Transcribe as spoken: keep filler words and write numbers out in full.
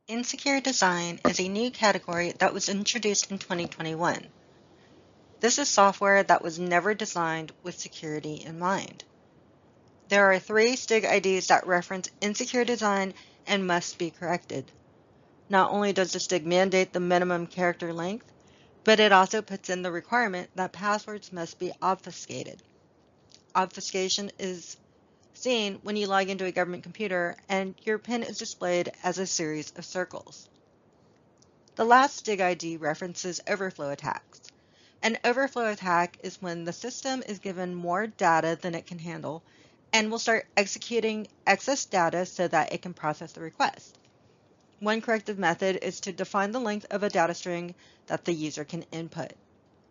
Insecure design is a new category that was introduced in twenty twenty-one. This is software that was never designed with security in mind. There are three STIG I Ds that reference insecure design and must be corrected. Not only does the STIG mandate the minimum character length, but it also puts in the requirement that passwords must be obfuscated. Obfuscation is seen when you log into a government computer and your PIN is displayed as a series of circles. The last STIG I D references overflow attacks. An overflow attack is when the system is given more data than it can handle and will start executing excess data so that it can process the request. One corrective method is to define the length of a data string that the user can input.